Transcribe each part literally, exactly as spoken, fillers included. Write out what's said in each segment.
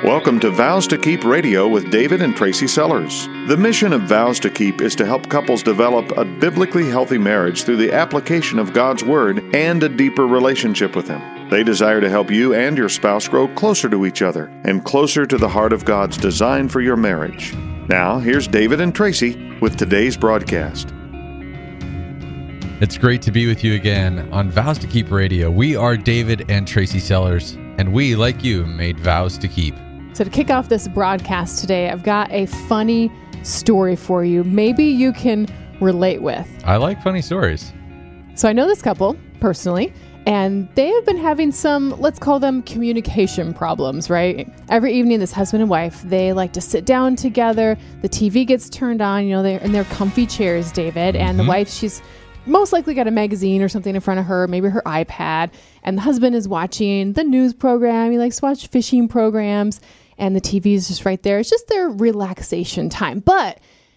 Welcome to Vows to Keep Radio with David and Tracy Sellers. The mission of Vows to Keep is to help couples develop a biblically healthy marriage through the application of God's Word and a deeper relationship with Him. They desire to help you and your spouse grow closer to each other and closer to the heart of God's design for your marriage. Now, here's David and Tracy with today's broadcast. It's great to be with you again on Vows to Keep Radio. We are David and Tracy Sellers, and we, like you, made vows to keep. So to kick off this broadcast today, I've got a funny story for you. Maybe you can relate with. I like funny stories. So I know this couple personally, and they have been having some, let's call them communication problems, right? Every evening, this husband and wife, they like to sit down together. The T V gets turned on, you know, they're in their comfy chairs, David, and mm-hmm. the wife, she's most likely got a magazine or something in front of her, maybe her iPad, and the husband is watching the news program. He likes to watch fishing programs, and the T V is just right there. It's just their relaxation time. But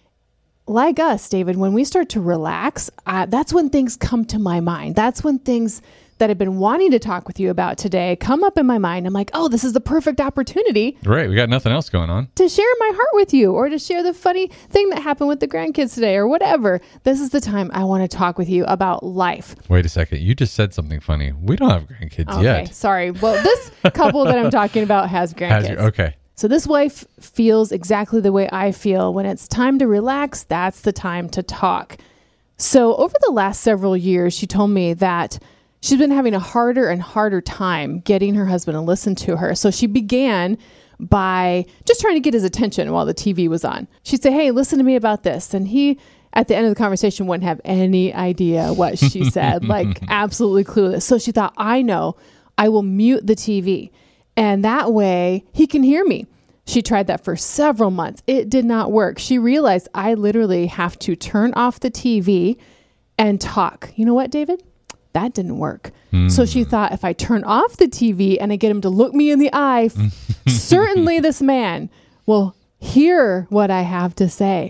like us, David, when we start to relax, uh, that's when things come to my mind. That's when things that I've been wanting to talk with you about today come up in my mind. I'm like, oh, this is the perfect opportunity. Right. We got nothing else going on. To share my heart with you, or to share the funny thing that happened with the grandkids today, or whatever. This is the time I want to talk with you about life. Wait a second. You just said something funny. We don't have grandkids okay, yet. Okay, sorry. Well, this couple that I'm talking about has grandkids. Has your, okay. So this wife feels exactly the way I feel. When it's time to relax, that's the time to talk. So over the last several years, she told me that she's been having a harder and harder time getting her husband to listen to her. So she began by just trying to get his attention while the T V was on. She'd say, hey, listen to me about this. And he, at the end of the conversation, wouldn't have any idea what she said, like absolutely clueless. So she thought, I know, I will mute the T V. And that way he can hear me. She tried that for several months. It did not work. She realized I literally have to turn off the T V and talk. You know what, David? That didn't work. Mm. So she thought, if I turn off the T V and I get him to look me in the eye, certainly this man will hear what I have to say.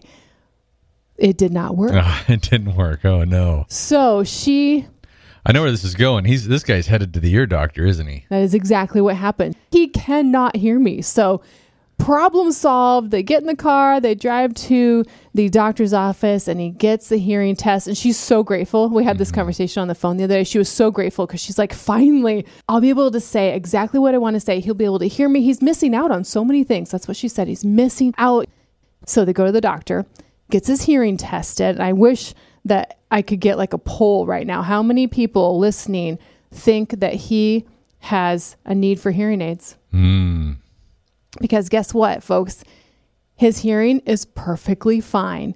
It did not work. Oh, it didn't work. Oh, no. So she... I know where this is going. He's This guy's headed to the ear doctor, isn't he? That is exactly what happened. He cannot hear me. So problem solved. They get in the car, they drive to the doctor's office, and he gets the hearing test. And she's so grateful. We had this mm-hmm. conversation on the phone the other day. She was so grateful because she's like, finally, I'll be able to say exactly what I want to say. He'll be able to hear me. He's missing out on so many things. That's what she said. He's missing out. So they go to the doctor, gets his hearing tested. And I wish that I could get like a poll right now. How many people listening think that he has a need for hearing aids? Mm. Because guess what, folks? His hearing is perfectly fine.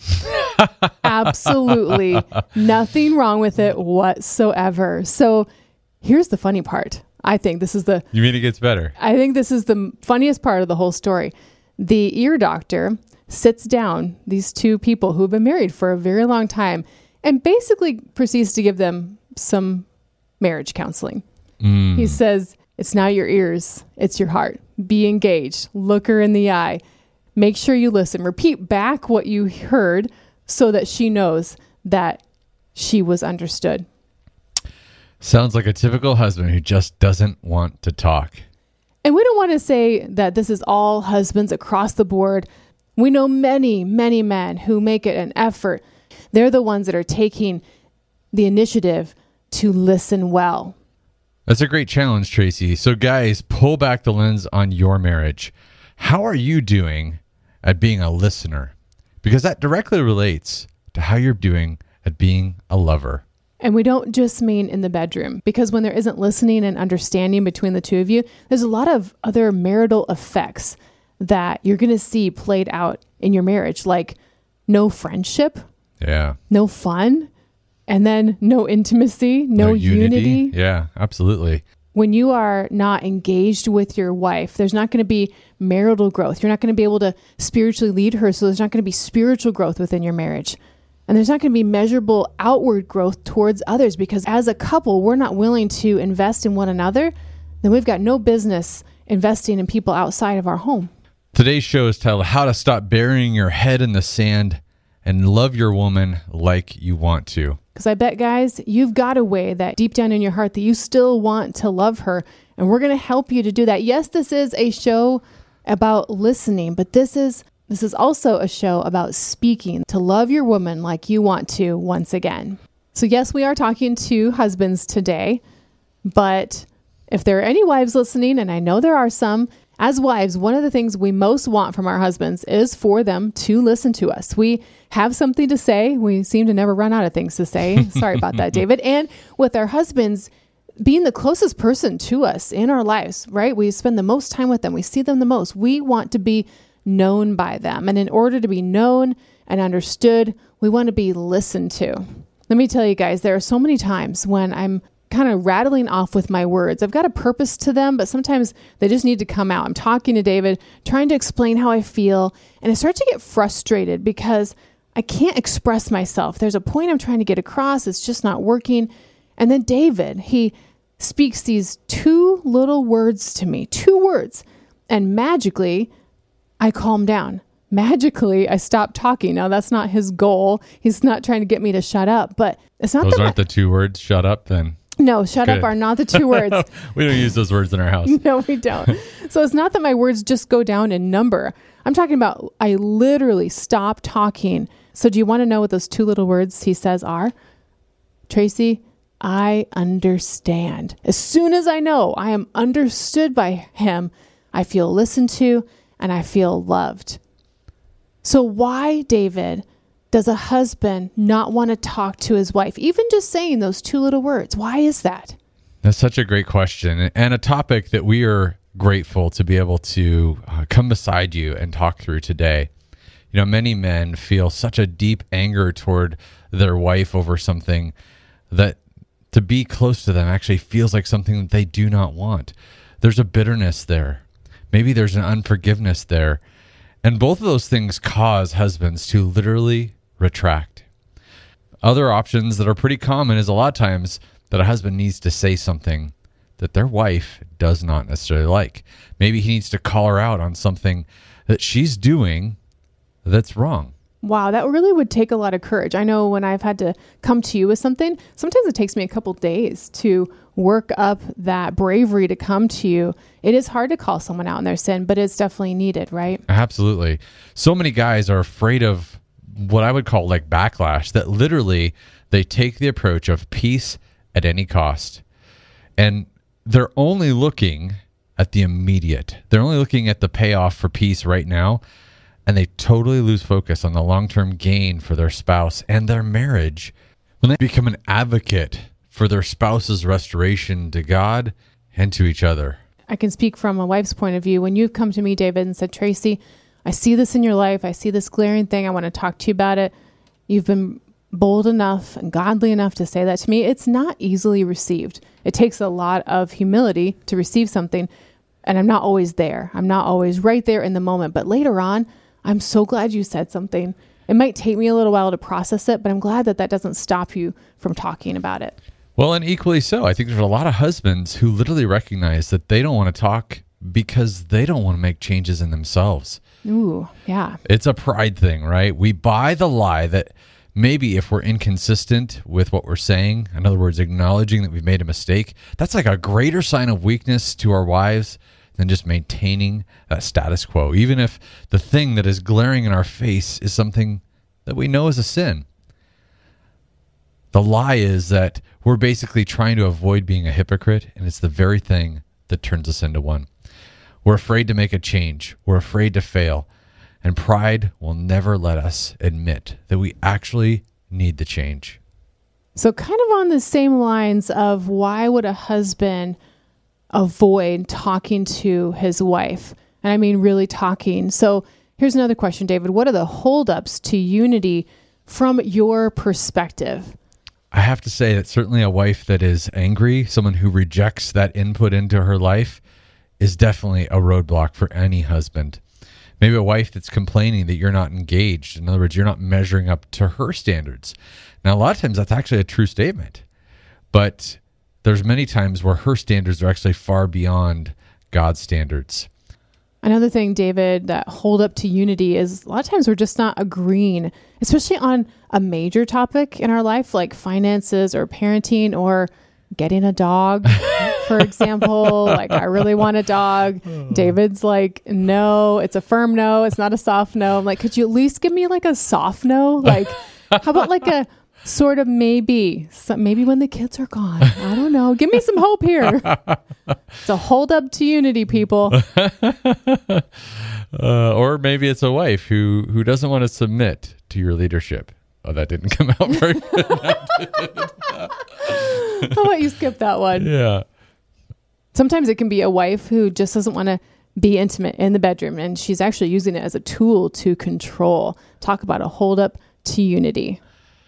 Absolutely nothing wrong with it whatsoever. So here's the funny part. I think this is the... You mean it gets better? I think this is the funniest part of the whole story. The ear doctor sits down these two people who have been married for a very long time and basically proceeds to give them some marriage counseling. Mm. He says, it's not your ears, it's your heart. Be engaged. Look her in the eye. Make sure you listen. Repeat back what you heard so that she knows that she was understood. Sounds like a typical husband who just doesn't want to talk. And we don't want to say that this is all husbands across the board. We know many, many men who make it an effort. They're the ones that are taking the initiative to listen well. That's a great challenge, Tracy. So guys, pull back the lens on your marriage. How are you doing at being a listener? Because that directly relates to how you're doing at being a lover. And we don't just mean in the bedroom, because when there isn't listening and understanding between the two of you, there's a lot of other marital effects that you're going to see played out in your marriage, like no friendship, yeah, no fun, and then no intimacy, no, no unity. unity. Yeah, absolutely. When you are not engaged with your wife, there's not going to be marital growth. You're not going to be able to spiritually lead her, so there's not going to be spiritual growth within your marriage. And there's not going to be measurable outward growth towards others, because as a couple, we're not willing to invest in one another, then we've got no business investing in people outside of our home. Today's show is titled How to Stop Burying Your Head in the Sand and Love Your Woman Like You Want To. Because I bet, guys, you've got a way that deep down in your heart that you still want to love her And we're going to help you to do that. Yes, this is a show about listening, but this is this is also a show about speaking, to love your woman like you want to once again. So yes, we are talking to husbands today, but if there are any wives listening, and I know there are some, as wives, one of the things we most want from our husbands is for them to listen to us. We have something to say. We seem to never run out of things to say. Sorry about that, David. And with our husbands being the closest person to us in our lives, right? We spend the most time with them. We see them the most. We want to be known by them. And in order to be known and understood, we want to be listened to. Let me tell you guys, there are so many times when I'm kind of rattling off with my words. I've got a purpose to them, but sometimes they just need to come out. I'm talking to David, trying to explain how I feel, and I start to get frustrated because I can't express myself. There's a point I'm trying to get across. It's just not working. And then David, he speaks these two little words to me, two words, and magically I calm down. Magically, I stop talking. Now, that's not his goal. He's not trying to get me to shut up, but it's not Those that aren't I- the two words, shut up, then. No, shut Good. up are not the two words. We don't use those words in our house. No, we don't. So it's not that my words just go down in number. I'm talking about I literally stop talking. So do you want to know what those two little words he says are? Tracy, I understand. As soon as I know I am understood by him, I feel listened to and I feel loved. So why, David, does a husband not want to talk to his wife? Even just saying those two little words. Why is that? That's such a great question, and a topic that we are grateful to be able to uh, come beside you and talk through today. You know, many men feel such a deep anger toward their wife over something that to be close to them actually feels like something that they do not want. There's a bitterness there. Maybe there's an unforgiveness there. And both of those things cause husbands to literally retract. Other options that are pretty common is a lot of times that a husband needs to say something that their wife does not necessarily like. Maybe he needs to call her out on something that she's doing that's wrong. Wow, that really would take a lot of courage. I know when I've had to come to you with something, sometimes it takes me a couple days to work up that bravery to come to you. It is hard to call someone out in their sin, but it's definitely needed, right? Absolutely. So many guys are afraid of what I would call like backlash, that literally they take the approach of peace at any cost. And they're only looking at the immediate. They're only looking at the payoff for peace right now. And they totally lose focus on the long-term gain for their spouse and their marriage when they become an advocate for their spouse's restoration to God and to each other. I can speak from a wife's point of view. When you've come to me, David, and said, Tracy, I see this in your life. I see this glaring thing. I want to talk to you about it. You've been bold enough and godly enough to say that to me. It's not easily received. It takes a lot of humility to receive something. And I'm not always there. I'm not always right there in the moment. But later on, I'm so glad you said something. It might take me a little while to process it, but I'm glad that that doesn't stop you from talking about it. Well, and equally so, I think there's a lot of husbands who literally recognize that they don't want to talk because they don't want to make changes in themselves. Ooh, yeah. It's a pride thing, right? We buy the lie that maybe if we're inconsistent with what we're saying, in other words, acknowledging that we've made a mistake, that's like a greater sign of weakness to our wives than just maintaining that status quo, even if the thing that is glaring in our face is something that we know is a sin. The lie is that we're basically trying to avoid being a hypocrite, and it's the very thing that turns us into one. We're afraid to make a change. We're afraid to fail. And pride will never let us admit that we actually need the change. So kind of on the same lines of why would a husband avoid talking to his wife? And I mean really talking. So here's another question, David. What are the holdups to unity from your perspective? I have to say that certainly a wife that is angry, someone who rejects that input into her life, is definitely a roadblock for any husband. Maybe a wife that's complaining that you're not engaged. In other words, you're not measuring up to her standards. Now, a lot of times that's actually a true statement, but there's many times where her standards are actually far beyond God's standards. Another thing, David, that hold up to unity is a lot of times we're just not agreeing, especially on a major topic in our life, like finances or parenting or getting a dog, for example, like, I really want a dog. David's like, no, it's a firm no. It's not a soft no. I'm like, could you at least give me like a soft no? Like, how about like a sort of maybe, so maybe when the kids are gone, I don't know. Give me some hope here. It's a hold up to unity, people. uh, or maybe it's a wife who, who doesn't want to submit to your leadership. Oh, that didn't come out very good. How about you skip that one? Yeah. Sometimes it can be a wife who just doesn't want to be intimate in the bedroom, and she's actually using it as a tool to control. Talk about a hold up to unity.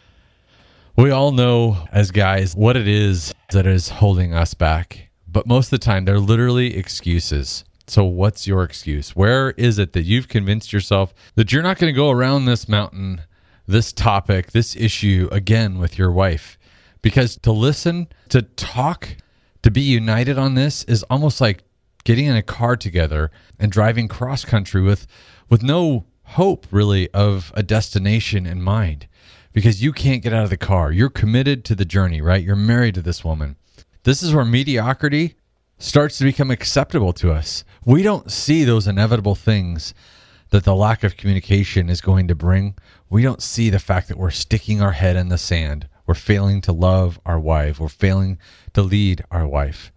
We all know as guys what it is that is holding us back, but most of the time they're literally excuses. So what's your excuse? Where is it that you've convinced yourself that you're not going to go around this mountain, this topic, this issue again with your wife? Because to listen, to talk, to be united on this is almost like getting in a car together and driving cross country with, with no hope really of a destination in mind. Because you can't get out of the car. You're committed to the journey, right? You're married to this woman. This is where mediocrity starts to become acceptable to us. We don't see those inevitable things that the lack of communication is going to bring. We don't see the fact that we're sticking our head in the sand. We're failing to love our wife. We're failing to lead our wife.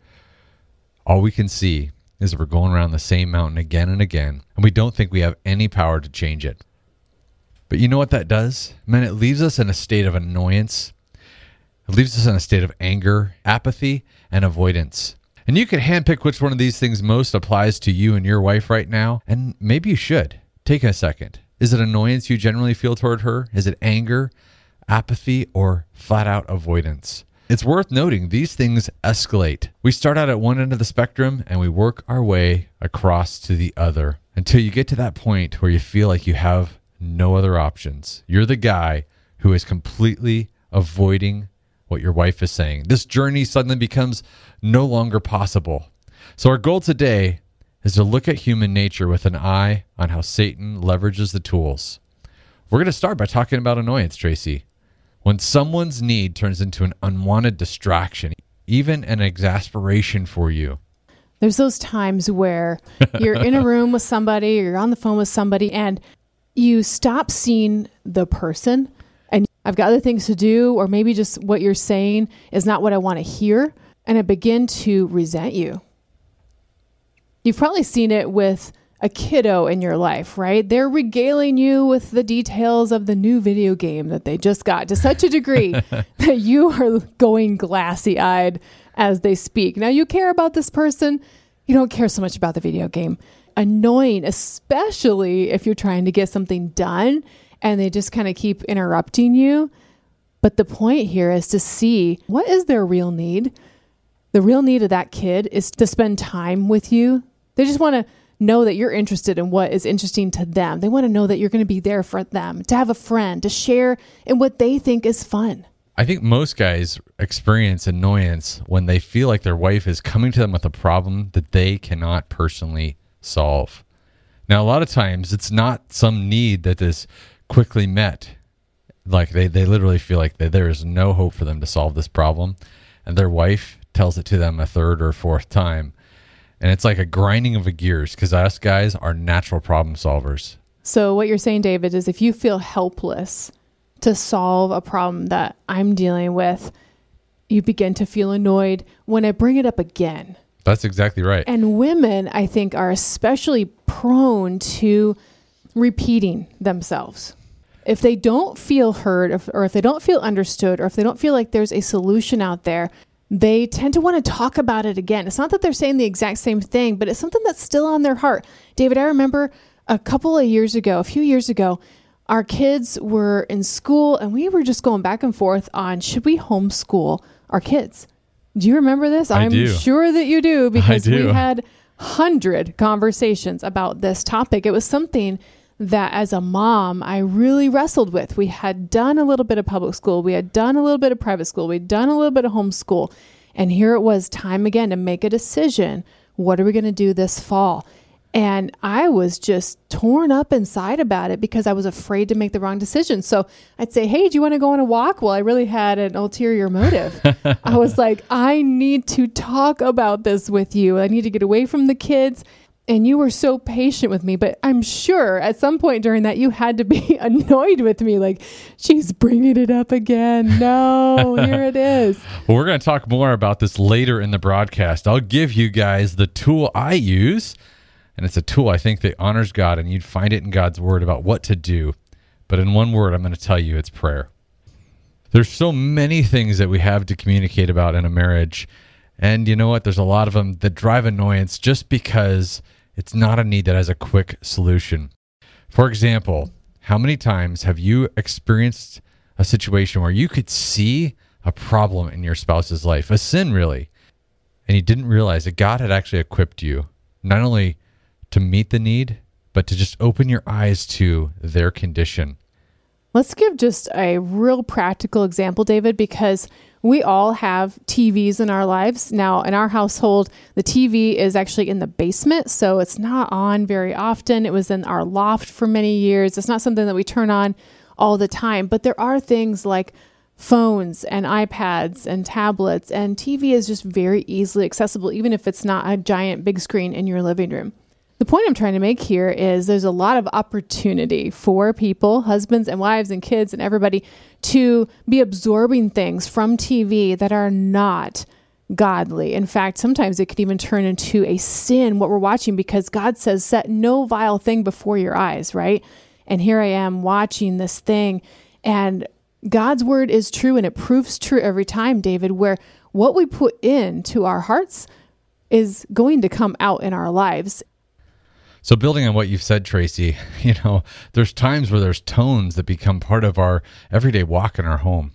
All we can see is we're going around the same mountain again and again, and we don't think we have any power to change it. But you know what that does? Man, it leaves us in a state of annoyance. It leaves us in a state of anger, apathy, and avoidance. And you can handpick which one of these things most applies to you and your wife right now. And maybe you should. Take a second. Is it annoyance you generally feel toward her? Is it anger, apathy, or flat out avoidance? It's worth noting these things escalate. We start out at one end of the spectrum and we work our way across to the other until you get to that point where you feel like you have no other options. You're the guy who is completely avoiding what your wife is saying. This journey suddenly becomes no longer possible. So our goal today is to look at human nature with an eye on how Satan leverages the tools. We're going to start by talking about annoyance, Tracy. When someone's need turns into an unwanted distraction, even an exasperation for you. There's those times where you're in a room with somebody, or you're on the phone with somebody, and you stop seeing the person and I've got other things to do, or maybe just what you're saying is not what I want to hear. And I begin to resent you. You've probably seen it with a kiddo in your life, right? They're regaling you with the details of the new video game that they just got to such a degree that you are going glassy eyed as they speak. Now you care about this person. You don't care so much about the video game. Annoying, especially if you're trying to get something done and they just kind of keep interrupting you. But the point here is to see what is their real need. The real need of that kid is to spend time with you. They just want to know that you're interested in what is interesting to them. They want to know that you're going to be there for them, to have a friend, to share in what they think is fun. I think most guys experience annoyance when they feel like their wife is coming to them with a problem that they cannot personally solve. Now, a lot of times it's not some need that is quickly met. Like they, they literally feel like they, there is no hope for them to solve this problem. And their wife tells it to them a third or fourth time. And it's like a grinding of the gears because us guys are natural problem solvers. So what you're saying, David, is if you feel helpless to solve a problem that I'm dealing with, you begin to feel annoyed when I bring it up again. That's exactly right. And women, I think, are especially prone to repeating themselves. If they don't feel heard, if, or if they don't feel understood, or if they don't feel like there's a solution out there, they tend to want to talk about it again. It's not that they're saying the exact same thing, but it's something that's still on their heart. David, I remember a couple of years ago, a few years ago, our kids were in school and we were just going back and forth on, should we homeschool our kids? Do you remember this? I I'm do. sure that you do, because do. we had hundred conversations about this topic. It was something that as a mom, I really wrestled with. We had done a little bit of public school. We had done a little bit of private school. We'd done a little bit of homeschool. And here it was time again to make a decision. What are we going to do this fall? And I was just torn up inside about it because I was afraid to make the wrong decision. So I'd say, hey, do you want to go on a walk? Well, I really had an ulterior motive. I was like, I need to talk about this with you. I need to get away from the kids. And you were so patient with me. But I'm sure at some point during that, you had to be annoyed with me. Like, she's bringing it up again. No, here it is. Well, we're going to talk more about this later in the broadcast. I'll give you guys the tool I use. And it's a tool I think that honors God, and you'd find it in God's word about what to do. But in one word, I'm going to tell you it's prayer. There's so many things that we have to communicate about in a marriage. And you know what? There's a lot of them that drive annoyance just because it's not a need that has a quick solution. For example, how many times have you experienced a situation where you could see a problem in your spouse's life, a sin really, and you didn't realize that God had actually equipped you not only to meet the need, but to just open your eyes to their condition? Let's give just a real practical example, David, because we all have T Vs in our lives. Now, in our household, the T V is actually in the basement, so it's not on very often. It was in our loft for many years. It's not something that we turn on all the time, but there are things like phones and iPads and tablets, and T V is just very easily accessible, even if it's not a giant big screen in your living room. The point I'm trying to make here is there's a lot of opportunity for people, husbands and wives and kids and everybody, to be absorbing things from T V that are not godly. In fact, sometimes it can even turn into a sin, what we're watching, because God says, set no vile thing before your eyes, right? And here I am watching this thing, and God's word is true, and it proves true every time, David, where what we put into our hearts is going to come out in our lives. So building on what you've said, Tracy, you know, there's times where there's tones that become part of our everyday walk in our home.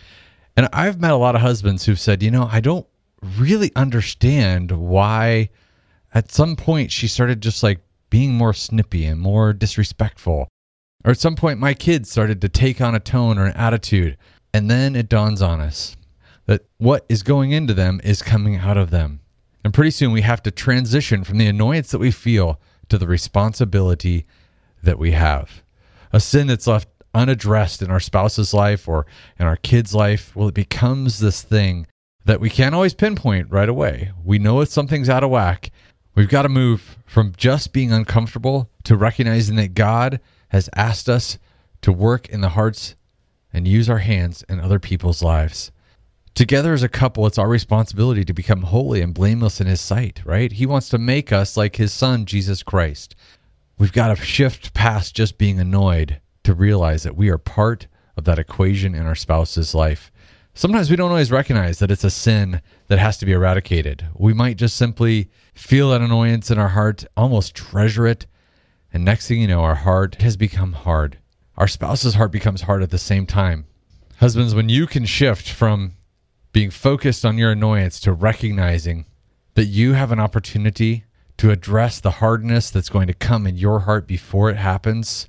And I've met a lot of husbands who've said, you know, I don't really understand why at some point she started just like being more snippy and more disrespectful. Or at some point my kids started to take on a tone or an attitude. And then it dawns on us that what is going into them is coming out of them. And pretty soon we have to transition from the annoyance that we feel to the responsibility that we have. A sin that's left unaddressed in our spouse's life or in our kid's life, well, it becomes this thing that we can't always pinpoint right away. We know if something's out of whack. We've got to move from just being uncomfortable to recognizing that God has asked us to work in the hearts and use our hands in other people's lives. Together as a couple, it's our responsibility to become holy and blameless in his sight, right? He wants to make us like his son, Jesus Christ. We've got to shift past just being annoyed to realize that we are part of that equation in our spouse's life. Sometimes we don't always recognize that it's a sin that has to be eradicated. We might just simply feel that annoyance in our heart, almost treasure it, and next thing you know, our heart has become hard. Our spouse's heart becomes hard at the same time. Husbands, when you can shift from being focused on your annoyance to recognizing that you have an opportunity to address the hardness that's going to come in your heart before it happens,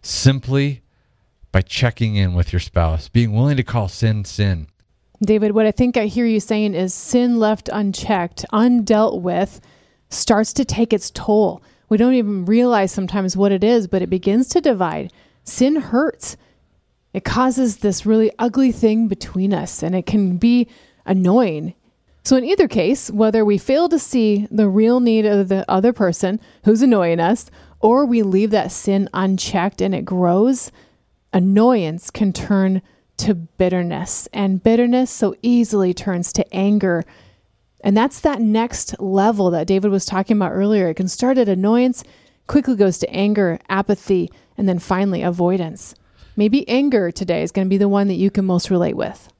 simply by checking in with your spouse, being willing to call sin, sin. David, what I think I hear you saying is sin left unchecked, undealt with, starts to take its toll. We don't even realize sometimes what it is, but it begins to divide. Sin hurts. It causes this really ugly thing between us, and it can be annoying. So in either case, whether we fail to see the real need of the other person who's annoying us, or we leave that sin unchecked and it grows, annoyance can turn to bitterness, and bitterness so easily turns to anger. And that's that next level that David was talking about earlier. It can start at annoyance, quickly goes to anger, apathy, and then finally avoidance. Maybe anger today is going to be the one that you can most relate with.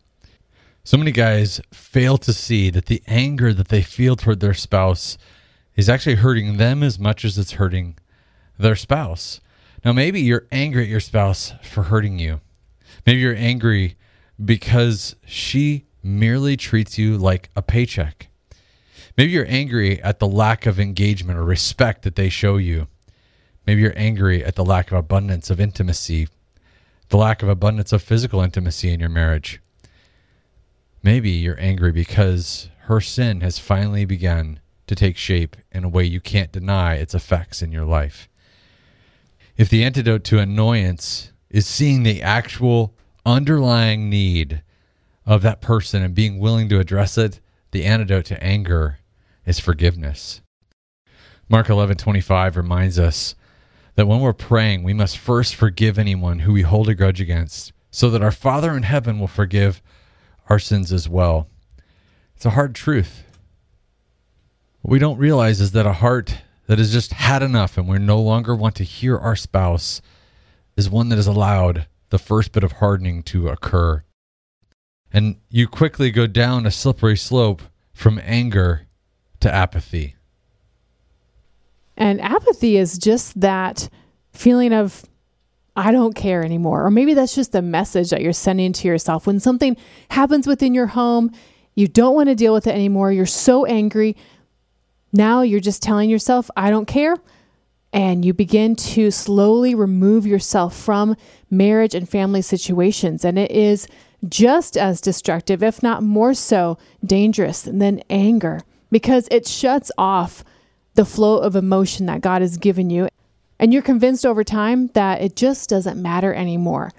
So many guys fail to see that the anger that they feel toward their spouse is actually hurting them as much as it's hurting their spouse. Now, maybe you're angry at your spouse for hurting you. Maybe you're angry because she merely treats you like a paycheck. Maybe you're angry at the lack of engagement or respect that they show you. Maybe you're angry at the lack of abundance of intimacy, the lack of abundance of physical intimacy in your marriage. Maybe you're angry because her sin has finally begun to take shape in a way you can't deny its effects in your life. If the antidote to annoyance is seeing the actual underlying need of that person and being willing to address it, the antidote to anger is forgiveness. Mark eleven twenty-five reminds us that when we're praying, we must first forgive anyone who we hold a grudge against, so that our Father in heaven will forgive our sins as well. It's a hard truth. What we don't realize is that a heart that has just had enough and we no longer want to hear our spouse is one that has allowed the first bit of hardening to occur. And you quickly go down a slippery slope from anger to apathy. And apathy is just that feeling of, I don't care anymore. Or maybe that's just a message that you're sending to yourself. When something happens within your home, you don't want to deal with it anymore. You're so angry. Now you're just telling yourself, I don't care. And you begin to slowly remove yourself from marriage and family situations. And it is just as destructive, if not more so dangerous than anger, because it shuts off the flow of emotion that God has given you. And you're convinced over time that it just doesn't matter anymore.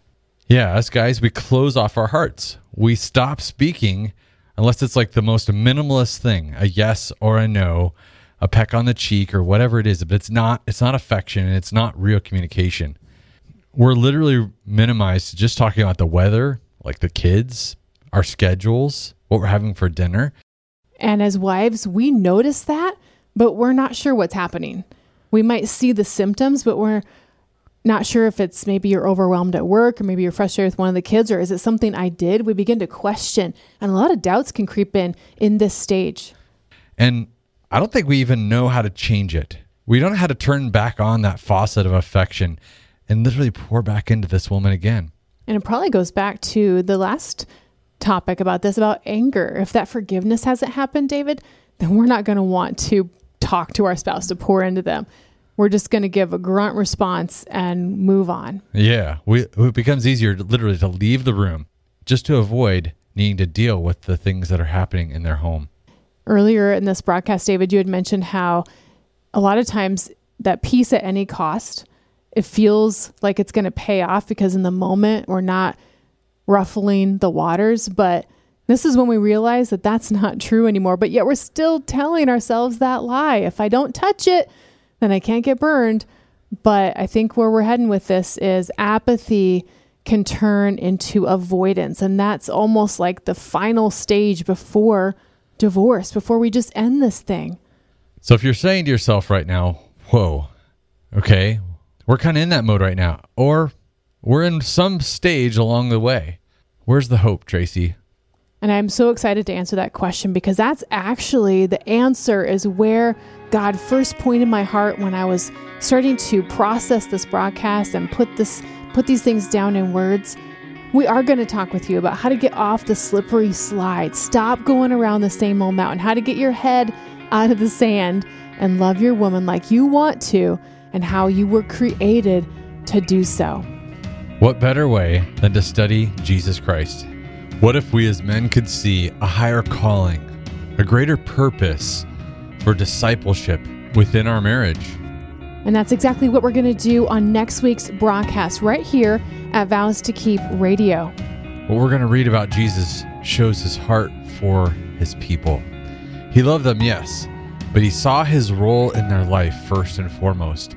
Yeah, us guys, we close off our hearts. We stop speaking unless it's like the most minimalist thing, a yes or a no, a peck on the cheek or whatever it is. But it's not, it's not affection and it's not real communication. We're literally minimized to just talking about the weather, like the kids, our schedules, what we're having for dinner. And as wives, we notice that, but we're not sure what's happening. We might see the symptoms, but we're not sure if it's maybe you're overwhelmed at work or maybe you're frustrated with one of the kids, or is it something I did? We begin to question, and a lot of doubts can creep in in this stage. And I don't think we even know how to change it. We don't know how to turn back on that faucet of affection and literally pour back into this woman again. And it probably goes back to the last topic about this, about anger. If that forgiveness hasn't happened, David, then we're not going to want to talk to our spouse, to pour into them. We're just going to give a grunt response and move on. Yeah, we, it becomes easier to, literally to leave the room just to avoid needing to deal with the things that are happening in their home. Earlier in this broadcast, David, you had mentioned how a lot of times that peace at any cost, it feels like it's going to pay off because in the moment we're not ruffling the waters, but this is when we realize that that's not true anymore, but yet we're still telling ourselves that lie. If I don't touch it, then I can't get burned. But I think where we're heading with this is apathy can turn into avoidance. And that's almost like the final stage before divorce, before we just end this thing. So if you're saying to yourself right now, whoa, okay, we're kind of in that mode right now, or we're in some stage along the way, where's the hope, Tracy? And I'm so excited to answer that question because that's actually the answer, is where God first pointed my heart when I was starting to process this broadcast and put this put these things down in words. We are going to talk with you about how to get off the slippery slide, stop going around the same old mountain, how to get your head out of the sand and love your woman like you want to, and how you were created to do so. What better way than to study Jesus Christ? What if we as men could see a higher calling, a greater purpose for discipleship within our marriage? And that's exactly what we're going to do on next week's broadcast right here at Vows to Keep Radio. What we're going to read about Jesus shows his heart for his people. He loved them, yes, but he saw his role in their life first and foremost.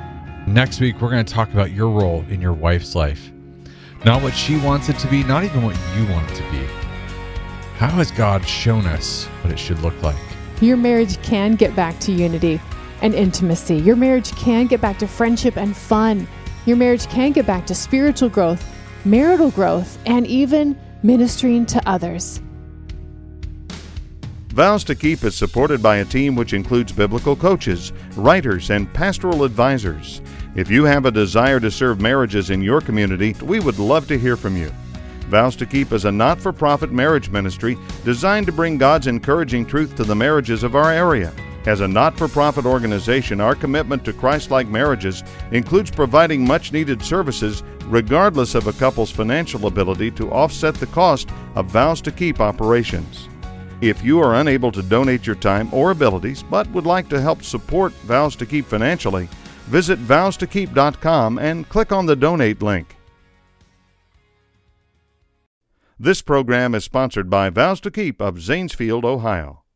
Next week, we're going to talk about your role in your wife's life. Not what she wants it to be, not even what you want it to be. How has God shown us what it should look like? Your marriage can get back to unity and intimacy. Your marriage can get back to friendship and fun. Your marriage can get back to spiritual growth, marital growth, and even ministering to others. Vows to Keep is supported by a team which includes biblical coaches, writers, and pastoral advisors. If you have a desire to serve marriages in your community, we would love to hear from you. Vows to Keep is a not-for-profit marriage ministry designed to bring God's encouraging truth to the marriages of our area. As a not-for-profit organization, our commitment to Christ-like marriages includes providing much-needed services regardless of a couple's financial ability to offset the cost of Vows to Keep operations. If you are unable to donate your time or abilities but would like to help support Vows to Keep financially, visit vows to keep dot com and click on the donate link. This program is sponsored by Vows to Keep of Zanesfield, Ohio.